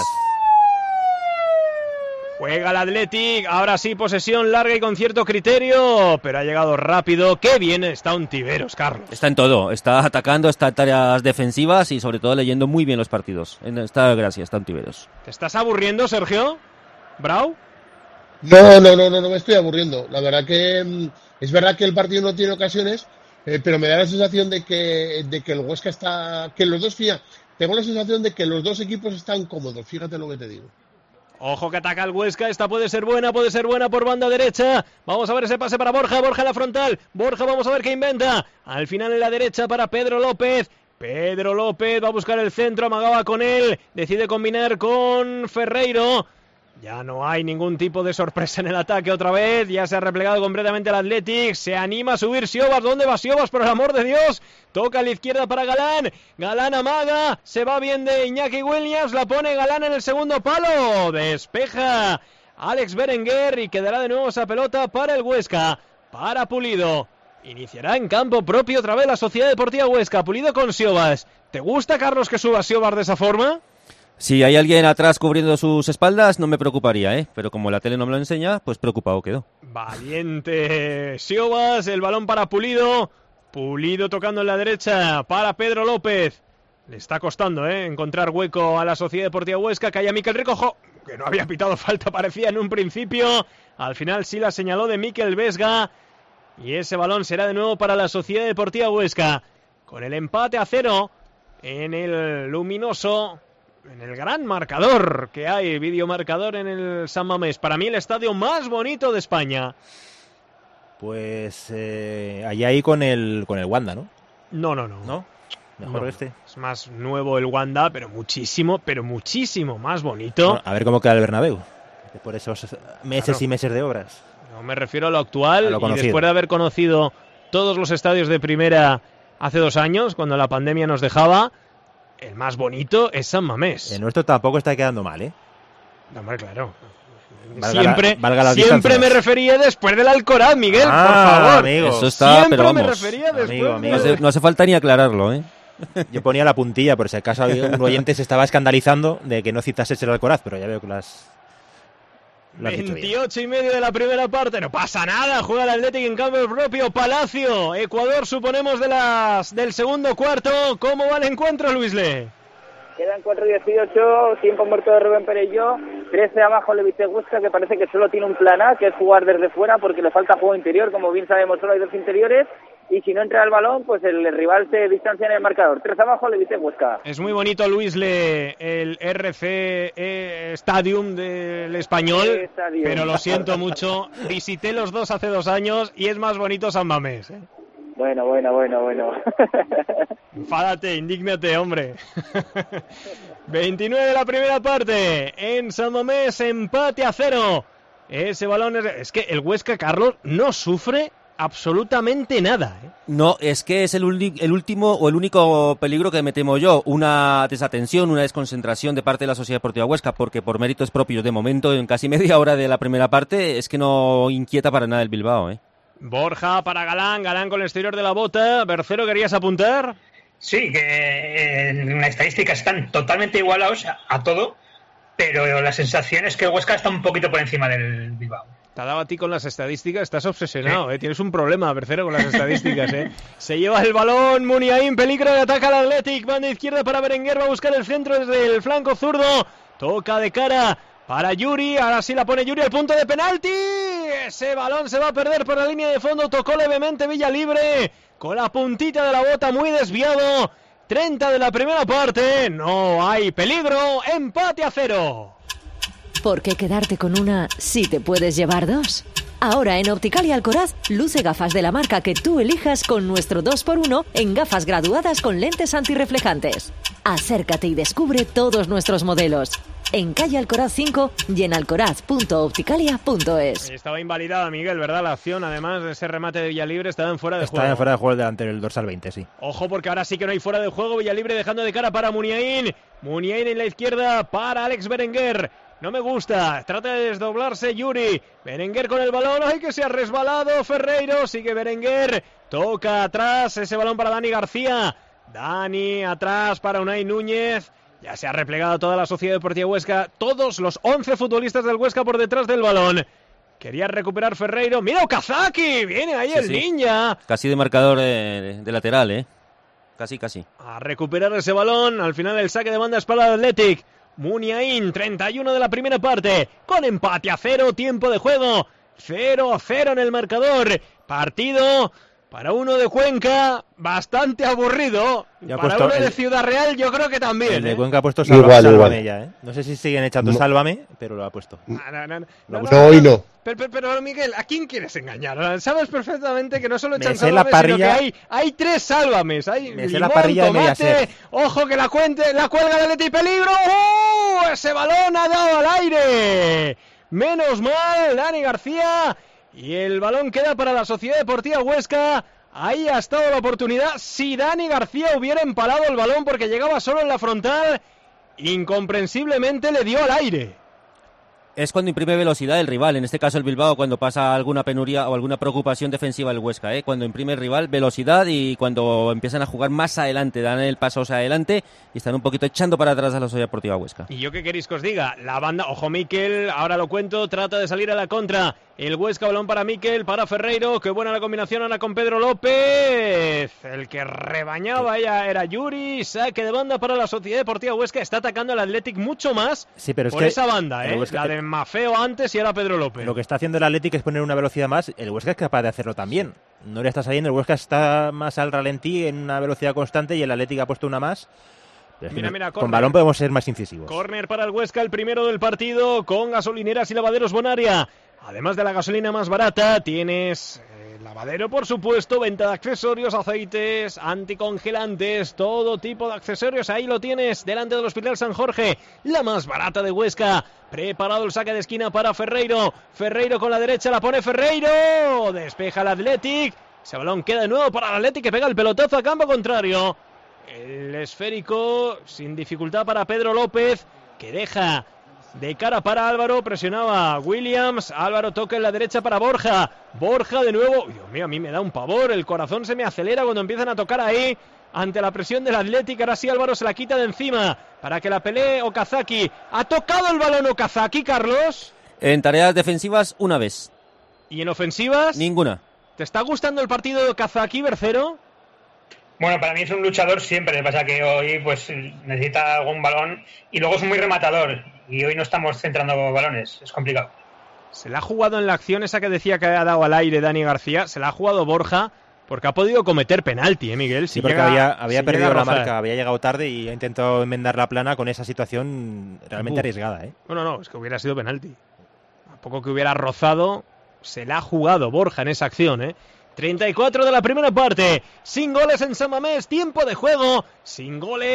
Juega el Athletic, ahora sí posesión larga y con cierto criterio, pero ha llegado rápido. Qué bien está Ontiveros, Carlos. Está en todo, está atacando, está en tareas defensivas y sobre todo leyendo muy bien los partidos. Está gracias, está Ontiveros. ¿Te estás aburriendo, Sergio? ¿Brau? No, no, no, no, no me estoy aburriendo. La verdad que es verdad que el partido no tiene ocasiones, eh, pero me da la sensación de que, de que el Huesca está, que los dos, fía, tengo la sensación de que los dos equipos están cómodos, fíjate lo que te digo. Ojo que ataca el Huesca, esta puede ser buena, puede ser buena por banda derecha. Vamos a ver ese pase para Borja, Borja en la frontal. Borja, vamos a ver qué inventa. Al final en la derecha para Pedro López. Pedro López va a buscar el centro, amagaba con él. Decide combinar con Ferreiro. Ya no hay ningún tipo de sorpresa en el ataque otra vez. Ya se ha replegado completamente el Athletic. Se anima a subir Siobas. ¿Dónde va Siobas? Por el amor de Dios. Toca a la izquierda para Galán. Galán amaga. Se va bien de Iñaki Williams. La pone Galán en el segundo palo. Despeja Alex Berenguer y quedará de nuevo esa pelota para el Huesca. Para Pulido. Iniciará en campo propio otra vez la Sociedad Deportiva Huesca. Pulido con Siobas. ¿Te gusta, Carlos, que suba Siobas de esa forma? Si hay alguien atrás cubriendo sus espaldas, no me preocuparía, ¿eh? Pero como la tele no me lo enseña, pues preocupado quedo. Valiente Siobas, el balón para Pulido. Pulido tocando en la derecha para Pedro López. Le está costando, ¿eh? Encontrar hueco a la Sociedad Deportiva Huesca. Calla Mikel Rico, ¡jo! Que no había pitado falta, parecía en un principio. Al final sí la señaló de Mikel Vesga. Y ese balón será de nuevo para la Sociedad Deportiva Huesca. Con el empate a cero en el luminoso... En el gran marcador que hay, videomarcador en el San Mamés. Para mí el estadio más bonito de España. Pues eh, allá ahí con el con el Wanda, ¿no? No, no, no. ¿No? Mejor no, este. Es más nuevo el Wanda, pero muchísimo, pero muchísimo más bonito. Bueno, a ver cómo queda el Bernabéu. Por esos meses claro. y meses de obras. No me refiero a lo actual. A lo conocido. Y después de haber conocido todos los estadios de primera hace dos años, cuando la pandemia nos dejaba... El más bonito es San Mamés. El nuestro tampoco está quedando mal, ¿eh? No, hombre, claro. Valga siempre la, valga las siempre me refería después del Alcoraz, Miguel, ah, por favor. Amigo. Eso está, siempre pero vamos. me refería después. Amigo, amigo. No, hace, no hace falta ni aclararlo, ¿eh? Yo ponía la puntilla, por si acaso un oyente se estaba escandalizando de que no citases el Alcoraz, pero ya veo que las... veintiocho y medio de la primera parte, no pasa nada, juega el Athletic en campo propio, Palacio, Ecuador suponemos de las del segundo cuarto. ¿Cómo va el encuentro, Luisle? Quedan cuatro dieciocho, tiempo muerto de Rubén Perelló, trece abajo Levite Huesca, que parece que solo tiene un plan A, que es jugar desde fuera porque le falta juego interior, como bien sabemos solo hay dos interiores, y si no entra el balón, pues el rival se distancia en el marcador. Tres abajo Levite Huesca. Es muy bonito, Luisle, el R C E Stadium del Español, Stadium. Pero lo siento mucho, visité los dos hace dos años y es más bonito San Mamés, ¿eh? Bueno, bueno, bueno, bueno. Enfádate, indígnate, hombre. veintinueve de la primera parte. En San Mamés, empate a cero. Ese balón es... es que el Huesca, Carlos, no sufre absolutamente nada, ¿eh? No, es que es el, el último o el único peligro que me temo yo, una desatención, una desconcentración de parte de la Sociedad Deportiva Huesca, porque por méritos propios de momento, en casi media hora de la primera parte, es que no inquieta para nada el Bilbao, ¿eh? Borja para Galán, Galán con el exterior de la bota. Bercero, ¿querías apuntar? Sí, que en la estadística están totalmente igualados a, a todo, pero la sensación es que el Huesca está un poquito por encima del Bilbao. Te ha dado a ti con las estadísticas, estás obsesionado, ¿eh? Tienes un problema, Bercero, con las estadísticas, ¿eh? Se lleva el balón, Muniain, peligro de ataque al Athletic, banda izquierda para Berenguer, va a buscar el centro desde el flanco zurdo, toca de cara para Yuri, ahora sí la pone Yuri al punto de penalti, ese balón se va a perder por la línea de fondo, tocó levemente Villalibre, con la puntita de la bota muy desviado, treinta de la primera parte, no hay peligro, empate a cero. ¿Por qué quedarte con una si te puedes llevar dos? Ahora en Opticalia Alcoraz, luce gafas de la marca que tú elijas con nuestro dos por uno en gafas graduadas con lentes antirreflejantes. Acércate y descubre todos nuestros modelos. En calle Alcoraz cinco y en alcoraz punto opticalia punto es. Estaba invalidada, Miguel, ¿verdad? La acción, además de ese remate de Villalibre, estaba en fuera de estaba juego. Estaba en fuera de juego el delantero, el dorsal veinte, sí. Ojo, porque ahora sí que no hay fuera de juego. Villalibre dejando de cara para Muniain. Muniain en la izquierda para Alex Berenguer. No me gusta, trata de desdoblarse Yuri, Berenguer con el balón, ¡ay que se ha resbalado Ferreiro! Sigue Berenguer, toca atrás, ese balón para Dani García, Dani atrás para Unai Núñez, ya se ha replegado toda la Sociedad Deportiva Huesca, todos los once futbolistas del Huesca por detrás del balón. Quería recuperar Ferreiro, ¡mira Okazaki! Viene ahí sí, el sí. ninja. Casi de marcador de, de lateral, ¿eh? Casi, casi. A recuperar ese balón, al final el saque de banda es para el Athletic. Muniain, treinta y uno de la primera parte, con empate a cero, tiempo de juego, cero a cero en el marcador, partido para uno de Cuenca, bastante aburrido, para uno de el, Ciudad Real yo creo que también. El de ¿eh? Cuenca ha puesto Sálvame, igual, Sálvame igual. Ya, ¿eh? No sé si siguen echando no. Sálvame, pero lo ha puesto. No, no, no, no, no, no hoy no. Pero, pero, pero Miguel, ¿a quién quieres engañar? Sabes perfectamente que no solo echan Sálvame, sino que hay, hay tres Sálvames. Hay me limón, la parrilla tomate, de ojo que la cuente, la cuelga de Leti, peligro. ¡Uh! Ese balón ha dado al aire. Menos mal, Dani García. Y el balón queda para la Sociedad Deportiva Huesca. Ahí ha estado la oportunidad. Si Dani García hubiera empalado el balón porque llegaba solo en la frontal, incomprensiblemente le dio al aire. Es cuando imprime velocidad el rival, en este caso el Bilbao, cuando pasa alguna penuria o alguna preocupación defensiva el Huesca, ¿eh? Cuando imprime el rival velocidad y cuando empiezan a jugar más adelante, dan el paso hacia adelante y están un poquito echando para atrás a la Sociedad Deportiva Huesca. Y yo qué queréis que os diga, la banda, ojo Miquel, ahora lo cuento, trata de salir a la contra, el Huesca, balón para Miquel, para Ferreiro, qué buena la combinación ahora con Pedro López, el que rebañaba ya era Yuri, saque de banda para la Sociedad Deportiva Huesca, está atacando al Athletic mucho más sí, pero es por que esa banda, ¿eh? La de Mafeo antes y ahora Pedro López. Lo que está haciendo el Athletic es poner una velocidad más, el Huesca es capaz de hacerlo también, no le está saliendo, el Huesca está más al ralentí en una velocidad constante y el Athletic ha puesto una más. Mira, mira, con balón podemos ser más incisivos. Córner para el Huesca, el primero del partido, con gasolineras y lavaderos Bonaria. Además de la gasolina más barata, tienes eh, lavadero, por supuesto, venta de accesorios, aceites, anticongelantes, todo tipo de accesorios. Ahí lo tienes, delante del Hospital San Jorge, la más barata de Huesca. Preparado el saque de esquina para Ferreiro. Ferreiro con la derecha, la pone Ferreiro. Despeja el Athletic. Ese balón queda de nuevo para el Athletic, que pega el pelotazo a campo contrario. El esférico sin dificultad para Pedro López, que deja de cara para Álvaro, presionaba Williams, Álvaro toca en la derecha para Borja, Borja de nuevo, Dios mío, a mí me da un pavor, el corazón se me acelera cuando empiezan a tocar ahí, ante la presión del Athletic, ahora sí Álvaro se la quita de encima, para que la pelee Okazaki, ha tocado el balón Okazaki, Carlos. En tareas defensivas una vez. ¿Y en ofensivas? Ninguna. ¿Te está gustando el partido de Okazaki, Bercero? Bueno, para mí es un luchador siempre, le pasa que hoy pues necesita algún balón y luego es muy rematador y hoy no estamos centrando balones, es complicado. Se la ha jugado en la acción esa que decía que ha dado al aire Dani García, se la ha jugado Borja porque ha podido cometer penalti, ¿eh, Miguel? Si sí, porque llega, había, había si perdido la marca, había llegado tarde y ha intentado enmendar la plana con esa situación realmente Uf. arriesgada, ¿eh? No, no, no, es que hubiera sido penalti. A poco que hubiera rozado, se la ha jugado Borja en esa acción, ¿eh? treinta y cuatro de la primera parte, sin goles en San Mamés, tiempo de juego, sin goles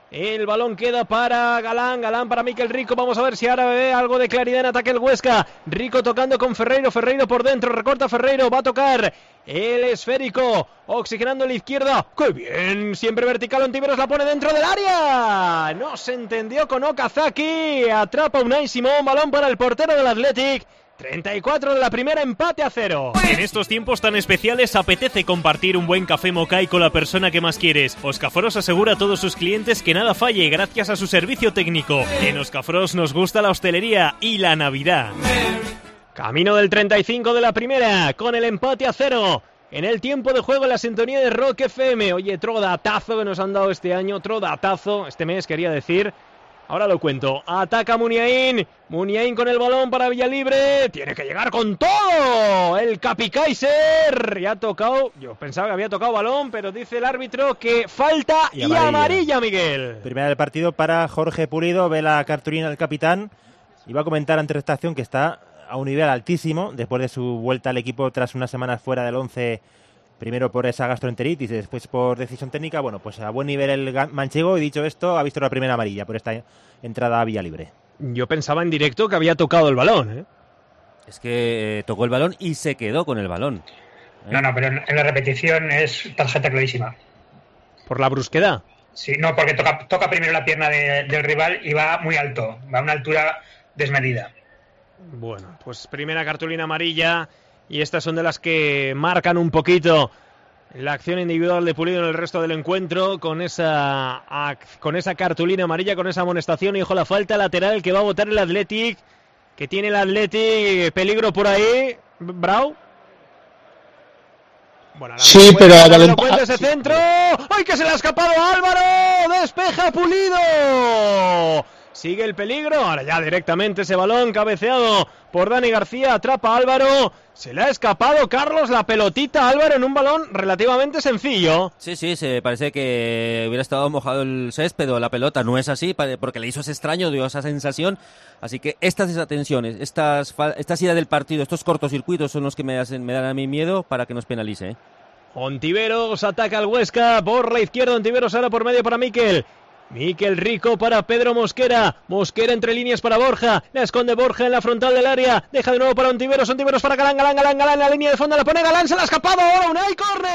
El balón queda para Galán, Galán para Miquel Rico. Vamos a ver si ahora ve algo de claridad en ataque el Huesca. Rico tocando con Ferreiro, Ferreiro por dentro, recorta Ferreiro, va a tocar el esférico, oxigenando la izquierda. ¡Qué bien! Siempre vertical, Ontiveros la pone dentro del área. No se entendió con Okazaki. Atrapa Unai Simón, balón para el portero del Athletic. treinta y cuatro de la primera, empate a cero. En estos tiempos tan especiales apetece compartir un buen café Mokai con la persona que más quieres. Oscafros asegura a todos sus clientes que nada falle gracias a su servicio técnico. En Oscafros nos gusta la hostelería y la Navidad. Camino del treinta y cinco de la primera, con el empate a cero. En el tiempo de juego en la sintonía de Rock F M. Oye, otro datazo que nos han dado este año, otro datazo, este mes quería decir. Ahora lo cuento. Ataca Muniain. Muniain con el balón para Villalibre. Tiene que llegar con todo. El Capi Kaiser. Ya ha tocado. Yo pensaba que había tocado balón, pero dice el árbitro que falta y, y amarilla. amarilla, Miguel. Primera del partido para Jorge Pulido. Ve la cartulina del capitán. Y va a comentar ante esta acción que está a un nivel altísimo después de su vuelta al equipo tras unas semanas fuera del once. Primero por esa gastroenteritis y después por decisión técnica. Bueno, pues a buen nivel el manchego, y dicho esto, ha visto la primera amarilla por esta entrada a Villalibre. Yo pensaba en directo que había tocado el balón, ¿eh? Es que eh, tocó el balón y se quedó con el balón. ¿eh? No, no, pero en la repetición es tarjeta clarísima. ¿Por la brusquedad? Sí, no, porque toca, toca primero la pierna de, del rival y va muy alto, va a una altura desmedida. Bueno, pues primera cartulina amarilla. Y estas son de las que marcan un poquito la acción individual de Pulido en el resto del encuentro, con esa con esa cartulina amarilla, con esa amonestación. Y ojo, la falta lateral que va a botar el Athletic, que tiene el Athletic peligro por ahí. Brau. Bueno, sí, pero adelanta... ese centro. ¡Ay, que se le ha escapado a Álvaro! ¡Despeja Pulido! Sigue el peligro, ahora ya directamente ese balón cabeceado por Dani García, atrapa a Álvaro, se le ha escapado Carlos la pelotita a Álvaro en un balón relativamente sencillo. Sí, sí, se parece que hubiera estado mojado el césped o la pelota, no es así, porque le hizo ese extraño, dio esa sensación, así que estas desatenciones, estas, estas ideas del partido, estos cortocircuitos son los que me, hacen, me dan a mí miedo para que nos penalice. ¿eh? Ontiveros ataca al Huesca por la izquierda, Ontiveros ahora por medio para Miquel. Miquel Rico para Pedro Mosquera. Mosquera entre líneas para Borja. La esconde Borja en la frontal del área. Deja de nuevo para Ontiveros. Ontiveros para Galán. Galán, Galán, Galán. La línea de fondo la pone Galán. Se le ha escapado ahora Unai.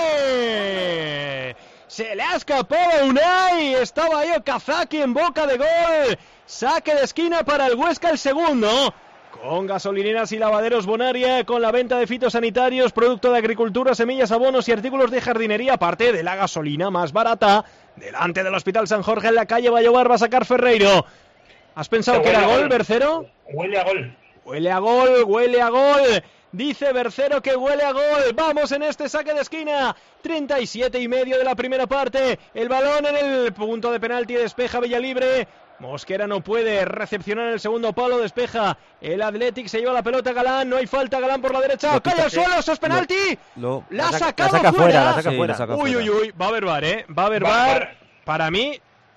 ¡Corre! Se le ha escapado Unai. Estaba ahí Okazaki en boca de gol. Saque de esquina para el Huesca, el segundo. Con gasolineras y lavaderos Bonaria, con la venta de fitosanitarios, producto de agricultura, semillas, abonos y artículos de jardinería, aparte de la gasolina más barata. Delante del Hospital San Jorge en la calle Vallobar va a sacar Ferreiro. ¿Has pensado que era gol, Bercero? Huele a gol. Huele a gol, huele a gol. Dice Bercero que huele a gol. Vamos en este saque de esquina. treinta y siete y medio de la primera parte. El balón en el punto de penalti, despeja Villalibre. Mosquera no puede recepcionar el segundo palo, despeja el Athletic, se lleva la pelota Galán, no hay falta, Galán por la derecha, lo cae al suelo, eso es penalti, lo, lo, la ha sacado la saca fuera, fuera, la saca sí, fuera. La saca uy, fuera. uy, uy, va a haber bar, eh, va a haber bar, bar. Para mí,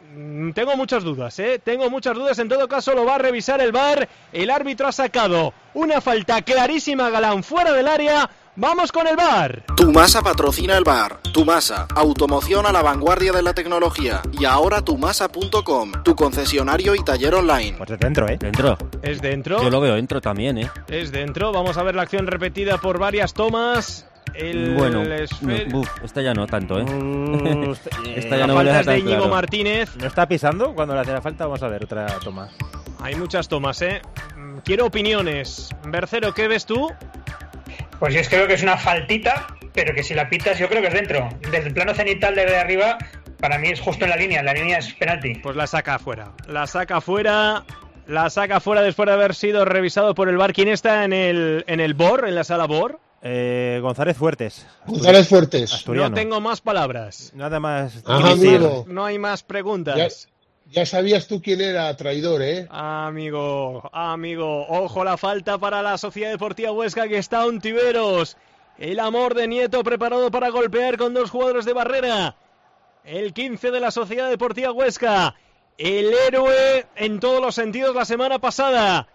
tengo muchas dudas, eh, tengo muchas dudas, en todo caso lo va a revisar el bar, el árbitro ha sacado una falta clarísima, Galán fuera del área. ¡Vamos con el bar! Tumasa patrocina el bar. Tumasa, automoción a la vanguardia de la tecnología. Y ahora tumasa punto com, tu concesionario y taller online. Pues es dentro, ¿eh? Dentro. Es dentro. Yo lo veo dentro también, ¿eh? Es dentro. Vamos a ver la acción repetida por varias tomas. El bueno, esfer... no, uf, esta ya no tanto, ¿eh? Uh, esta ya no me deja tan de Íñigo claro. Martínez. ¿No está pisando cuando le hace la falta? Vamos a ver otra toma. Hay muchas tomas, ¿eh? Quiero opiniones. Bercero, ¿qué ves tú? Pues yo creo que es una faltita, pero que si la pitas yo creo que es dentro. Desde el plano cenital de arriba, para mí es justo en la línea, la línea es penalti. Pues la saca afuera, la saca afuera, la saca afuera después de haber sido revisado por el V A R. ¿Quién está en el en el B O R, en la sala B O R? Eh, González Fuertes. González Fuertes. Asturiano. No tengo más palabras. Nada más. Ajá, amigo. No hay más preguntas. Ya, ya sabías tú quién era, traidor, ¿eh? Amigo, amigo. Ojo la falta para la Sociedad Deportiva Huesca, que está Ontiveros. El amor de Nieto preparado para golpear con dos jugadores de barrera. El quince de la Sociedad Deportiva Huesca. El héroe en todos los sentidos la semana pasada.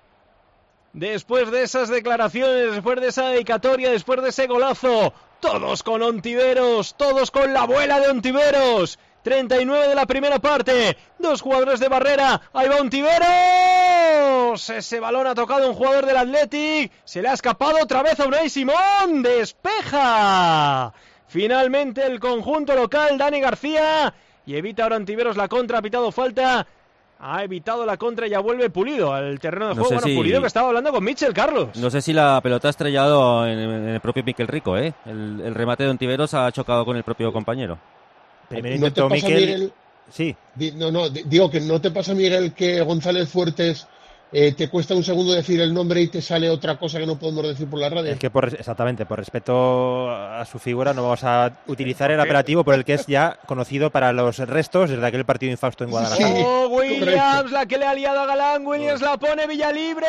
Después de esas declaraciones, después de esa dedicatoria, después de ese golazo, todos con Ontiveros, todos con la abuela de Ontiveros. treinta y nueve de la primera parte. Dos jugadores de barrera. Ahí va Ontiveros. Ese balón ha tocado un jugador del Athletic. Se le ha escapado otra vez a Unai Simón. Despeja finalmente el conjunto local, Dani García. Y evita ahora Ontiveros la contra. Ha pitado falta. Ha evitado la contra y ya vuelve Pulido al terreno de no juego. Bueno, si... Pulido que estaba hablando con Mitchell, Carlos. No sé si la pelota ha estrellado en, en el propio Mikel Rico, ¿eh? El, el remate de Ontiveros ha chocado con el propio compañero. Primero intentó Mikel... Miguel... Sí. No, no, digo que no te pasa, Miguel, que González Fuertes eh, te cuesta un segundo decir el nombre y te sale otra cosa que no podemos decir por la radio. Es que por, exactamente, por respeto a su figura no vamos a utilizar el apelativo por el que es ya conocido para los restos desde aquel partido infausto en Guadalajara. Sí, oh, Williams, correcto. La que le ha liado a Galán, Williams la pone Villalibre.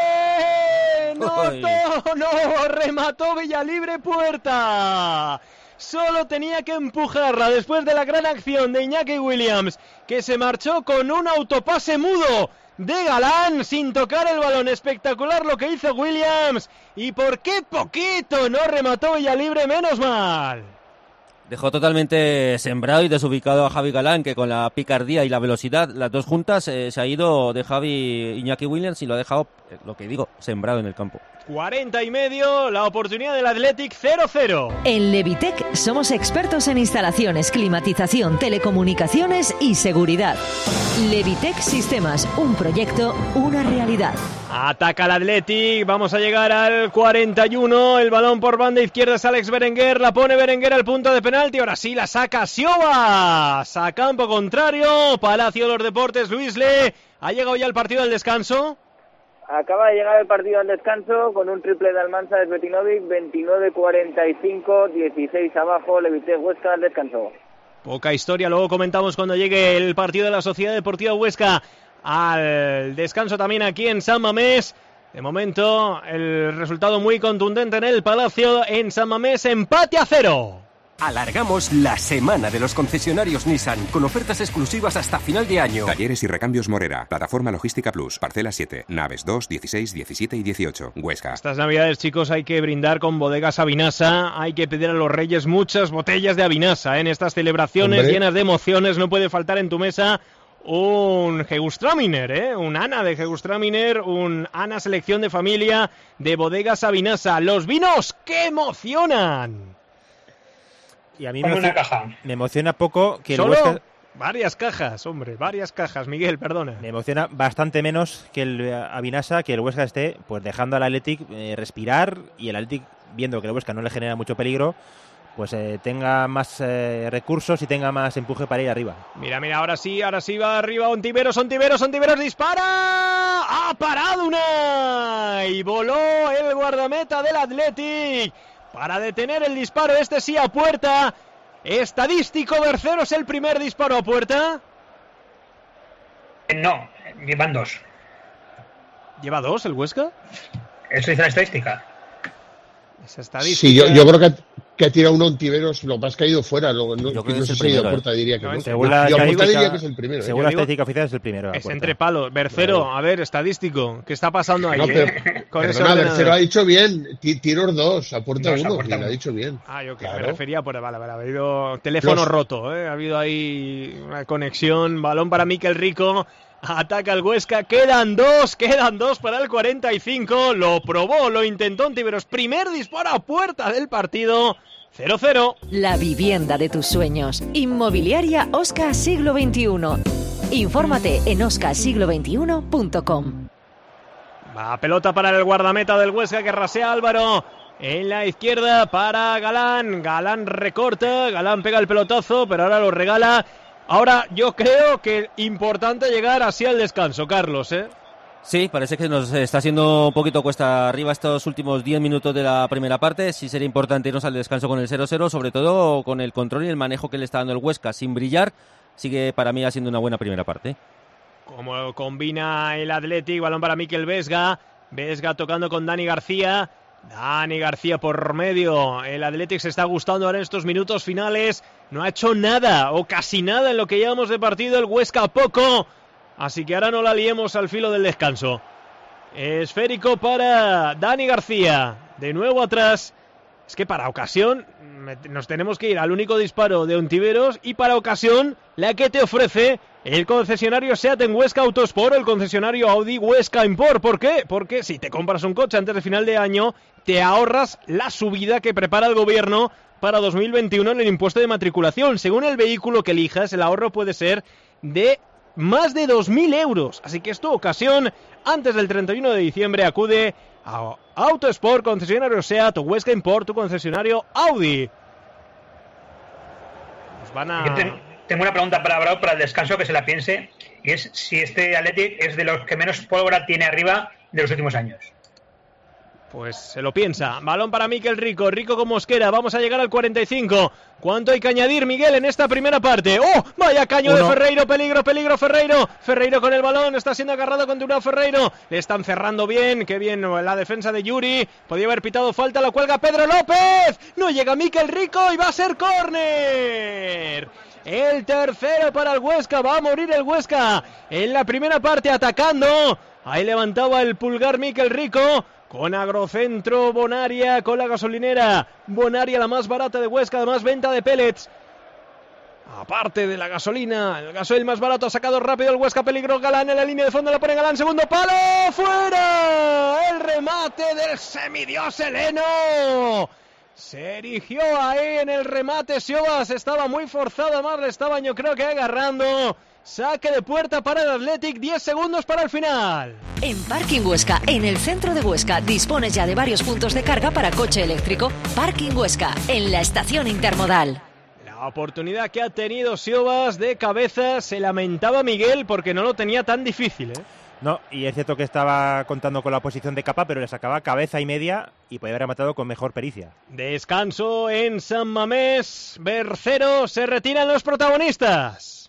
No, no, no, remató Villalibre, puerta. Solo tenía que empujarla después de la gran acción de Iñaki Williams, que se marchó con un autopase mudo de Galán sin tocar el balón. Espectacular lo que hizo Williams. Y por qué poquito no remató Villalibre, menos mal. Dejó totalmente sembrado y desubicado a Javi Galán, que con la picardía y la velocidad, las dos juntas, eh, se ha ido de Javi Iñaki Williams y lo ha dejado, eh, lo que digo, sembrado en el campo. cuarenta y medio, la oportunidad del Athletic, cero cero. En Levitec somos expertos en instalaciones, climatización, telecomunicaciones y seguridad. Levitec Sistemas, un proyecto, una realidad. Ataca el Athletic, vamos a llegar al cuarenta y uno, el balón por banda izquierda es Alex Berenguer, la pone Berenguer al punto de penalti, ahora sí la saca Siobas, a campo contrario, Palacio de los Deportes, Luis Le, ¿ha llegado ya el partido del descanso? Acaba de llegar el partido al descanso con un triple de Almanza de Svetinovic, veintinueve cuarenta y cinco, dieciséis abajo, Levitec Huesca al descanso. Poca historia, luego comentamos cuando llegue el partido de la Sociedad Deportiva Huesca al descanso también aquí en San Mamés. De momento el resultado muy contundente en el Palacio, en San Mamés, empate a cero. Alargamos la semana de los concesionarios Nissan con ofertas exclusivas hasta final de año. Talleres y recambios Morera, Plataforma Logística Plus, Parcela siete, Naves dos, dieciséis, diecisiete y dieciocho, Huesca. Estas navidades, chicos, hay que brindar con bodegas Avinasa, hay que pedir a los reyes muchas botellas de Avinasa, ¿eh? En estas celebraciones Hombre. llenas de emociones no puede faltar en tu mesa un Gewürztraminer, ¿eh? Un Ana de Gewürztraminer, un Ana selección de familia de bodegas Avinasa. Los vinos que emocionan. Y a mí me, una caja. me emociona poco que ¿Solo? el Huesca... Varias cajas, hombre, varias cajas, Miguel, perdona. Me emociona bastante menos que el Avinasa, que el Huesca esté pues dejando al Athletic eh, respirar y el Athletic, viendo que el Huesca no le genera mucho peligro, pues eh, tenga más eh, recursos y tenga más empuje para ir arriba. Mira, mira, ahora sí, ahora sí va arriba Ontiveros, Ontiveros, Ontiveros dispara. ¡Ha parado una! Y voló el guardameta del Athletic para detener el disparo, este sí a puerta. Estadístico, Berceros, el primer disparo a puerta. No, llevan dos. ¿Lleva dos el Huesca? Eso dice la estadística. Esa estadística. Sí, yo, yo creo que ha, que ha tirado un Ontiveros, lo más que ha ido fuera. Lo, no, yo que creo no que sé es si ha ido a puerta, diría que no. no. Según la, yo a puerta diría que es el primero. Según ¿eh? la estadística oficial es el primero. Es entre palos. Bercero, a ver, estadístico. ¿Qué está pasando ahí? No, pero, eh? Con perdona, Bercero ha dicho bien. Tiros dos, a puerta dos, uno. A puerta y lo ha dicho bien. Ah, yo que claro. me refería por... Vale, vale, ha habido teléfono Los... roto, ¿eh? Ha habido ahí una conexión. Balón para Mikel Rico. Ataca el Huesca, quedan dos, quedan dos para el cuarenta y cinco, lo probó, lo intentó Ontiveros, primer disparo a puerta del partido, cero cero. La vivienda de tus sueños, Inmobiliaria Oscar Siglo veintiuno. Infórmate en oscar siglo veintiuno punto com. Va pelota para el guardameta del Huesca que rasea Álvaro. En la izquierda para Galán, Galán recorta, Galán pega el pelotazo, pero ahora lo regala. Ahora yo creo que es importante llegar así al descanso, Carlos, ¿eh? Sí, parece que nos está haciendo un poquito cuesta arriba estos últimos diez minutos de la primera parte. Sí sería importante irnos al descanso con el cero cero, sobre todo con el control y el manejo que le está dando el Huesca sin brillar. Sigue para mí haciendo una buena primera parte. Como combina el Athletic, balón para Mikel Vesga. Vesga tocando con Dani García. Dani García por medio. El Athletic se está gustando ahora en estos minutos finales. No ha hecho nada o casi nada en lo que llevamos de partido. El Huesca poco. Así que ahora no la liemos al filo del descanso. Esférico para Dani García. De nuevo atrás. es que para ocasión nos tenemos que ir al único disparo de Ontiveros y para ocasión la que te ofrece el concesionario SEAT en Huesca Autosport, el concesionario Audi Huesca Import. ¿Por qué? Porque si te compras un coche antes de final de año, te ahorras la subida que prepara el gobierno para dos mil veintiuno en el impuesto de matriculación. Según el vehículo que elijas, el ahorro puede ser de más de dos mil euros. Así que es tu ocasión. Antes del treinta y uno de diciembre acude a Autosport, concesionario SEAT o Huesca Import, tu concesionario Audi. Nos van a... Yo te, tengo una pregunta para Bravo para el descanso, que se la piense, y es si este Athletic es de los que menos pólvora tiene arriba de los últimos años. Pues se lo piensa. Balón para Mikel Rico. Rico con Mosquera. Vamos a llegar al cuarenta y cinco. ¿Cuánto hay que añadir, Miguel, en esta primera parte? ¡Oh! Vaya caño Uno. de Ferreiro. Peligro, peligro, Ferreiro. Ferreiro con el balón. Está siendo agarrado con Durao Ferreiro. Le están cerrando bien. Qué bien la defensa de Yuri. Podía haber pitado falta. La cuelga Pedro López. No llega Mikel Rico y va a ser córner. El tercero para el Huesca. Va a morir el Huesca en la primera parte atacando. Ahí levantaba el pulgar Mikel Rico. Con Agrocentro Bonaria, con la gasolinera Bonaria, la más barata de Huesca, además venta de pellets. Aparte de la gasolina, el gasoil más barato, ha sacado rápido el Huesca, peligro Galán en la línea de fondo, la pone Galán, segundo palo, ¡fuera! El remate del semidios heleno. Se erigió ahí en el remate Siobas, estaba muy forzado, además le estaban yo creo que agarrando. Saque de puerta para el Athletic, diez segundos para el final. En Parking Huesca, en el centro de Huesca, dispones ya de varios puntos de carga para coche eléctrico. Parking Huesca, en la estación intermodal. La oportunidad que ha tenido Siobas de cabeza, se lamentaba Miguel porque no lo tenía tan difícil, ¿eh? No, y es cierto que estaba contando con la posición de capa, pero le sacaba cabeza y media y podía haber matado con mejor pericia. Descanso en San Mamés, Bercero, se retiran los protagonistas.